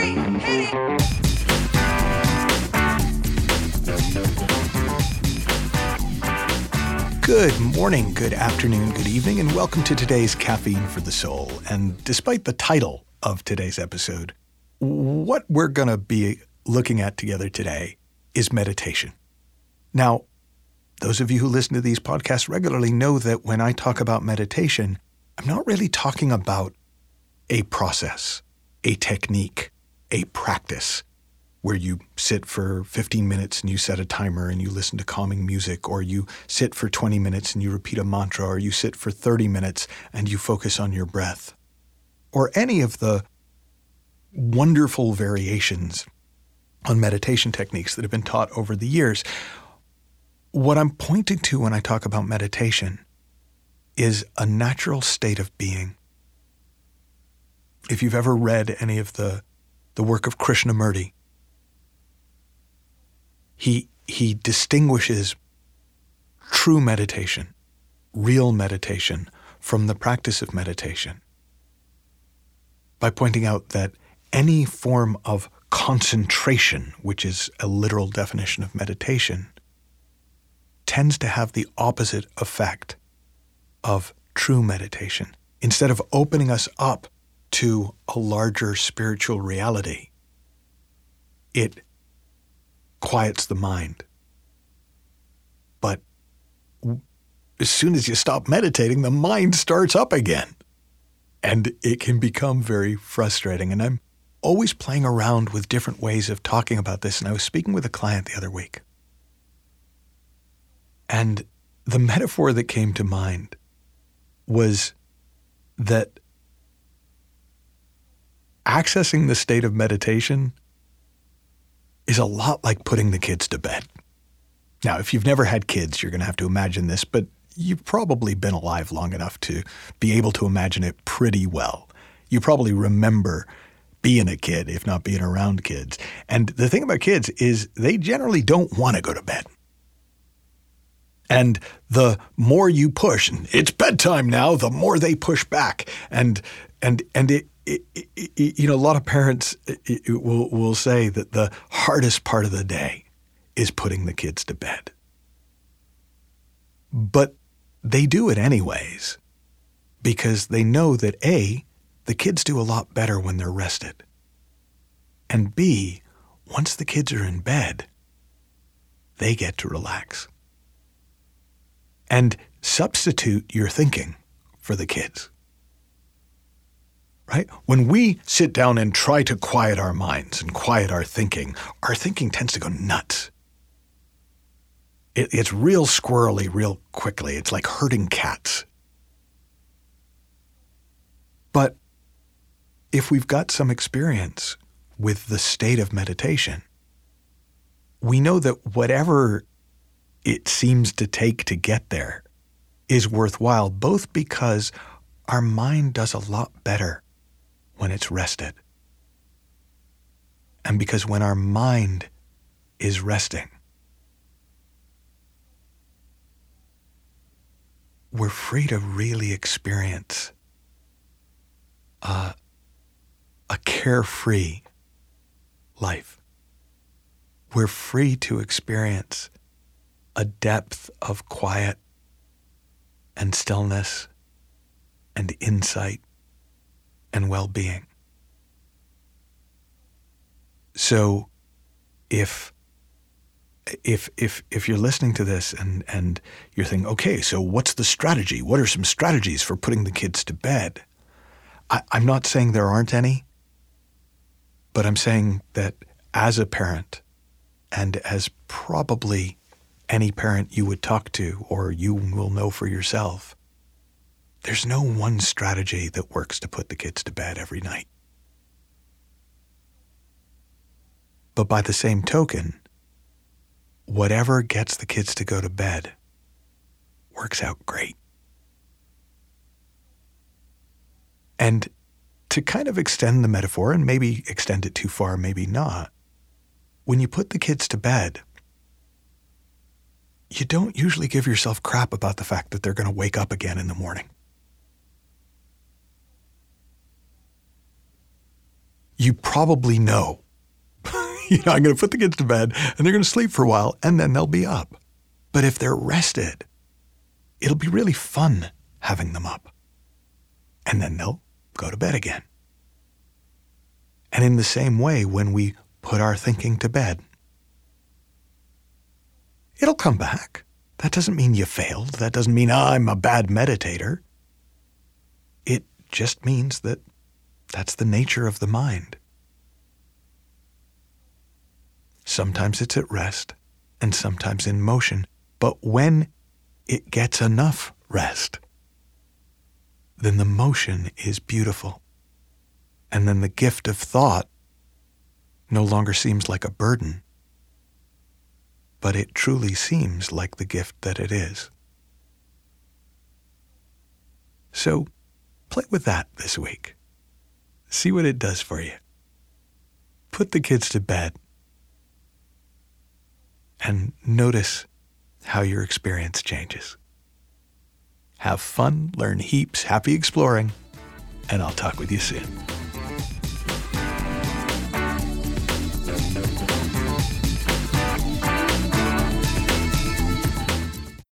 3, hit it! Good morning, good afternoon, good evening, and welcome to today's Caffeine for the Soul. And despite the title of today's episode, what we're going to be looking at together today is meditation. Now, those of you who listen to these podcasts regularly know that when I talk about meditation, I'm not really talking about a process, a technique, a practice, where you sit for 15 minutes and you set a timer and you listen to calming music, or you sit for 20 minutes and you repeat a mantra, or you sit for 30 minutes and you focus on your breath, or any of the wonderful variations on meditation techniques that have been taught over the years. What I'm pointing to when I talk about meditation is a natural state of being. If you've ever read any of the work of Krishnamurti, he distinguishes true meditation, real meditation, from the practice of meditation by pointing out that any form of concentration, which is a literal definition of meditation, tends to have the opposite effect of true meditation. Instead of opening us up to a larger spiritual reality, it quiets the mind. But as soon as you stop meditating, the mind starts up again. And it can become very frustrating. And I'm always playing around with different ways of talking about this. And I was speaking with a client the other week. And the metaphor that came to mind was that accessing the state of meditation is a lot like putting the kids to bed. Now, if you've never had kids, you're going to have to imagine this, but you've probably been alive long enough to be able to imagine it pretty well. You probably remember being a kid, if not being around kids. And the thing about kids is they generally don't want to go to bed. And the more you push, and it's bedtime now, the more they push back. And a lot of parents will say that the hardest part of the day is putting the kids to bed. But they do it anyways because they know that A, the kids do a lot better when they're rested. And B, once the kids are in bed, they get to relax. And substitute your thinking for the kids. Right? When we sit down and try to quiet our minds and quiet our thinking tends to go nuts. It's real squirrely real quickly. It's like herding cats. But if we've got some experience with the state of meditation, we know that whatever it seems to take to get there is worthwhile, both because our mind does a lot better when it's rested. And because when our mind is resting, we're free to really experience a carefree life. We're free to experience a depth of quiet and stillness and insight and well-being. So if you're listening to this and you're thinking, okay, so what's the strategy? What are some strategies for putting the kids to bed? I'm not saying there aren't any, but I'm saying that as a parent, and as probably any parent you would talk to or you will know for yourself, there's no one strategy that works to put the kids to bed every night. But by the same token, whatever gets the kids to go to bed works out great. And to kind of extend the metaphor, and maybe extend it too far, maybe not, when you put the kids to bed, you don't usually give yourself crap about the fact that they're going to wake up again in the morning. you probably know, I'm going to put the kids to bed and they're going to sleep for a while and then they'll be up. But if they're rested, it'll be really fun having them up. And then they'll go to bed again. And in the same way, when we put our thinking to bed, it'll come back. That doesn't mean you failed. That doesn't mean I'm a bad meditator. It just means that that's the nature of the mind. Sometimes it's at rest and sometimes in motion. But when it gets enough rest, then the motion is beautiful. And then the gift of thought no longer seems like a burden, but it truly seems like the gift that it is. So play with that this week. See what it does for you. Put the kids to bed and notice how your experience changes. Have fun, learn heaps, happy exploring, and I'll talk with you soon.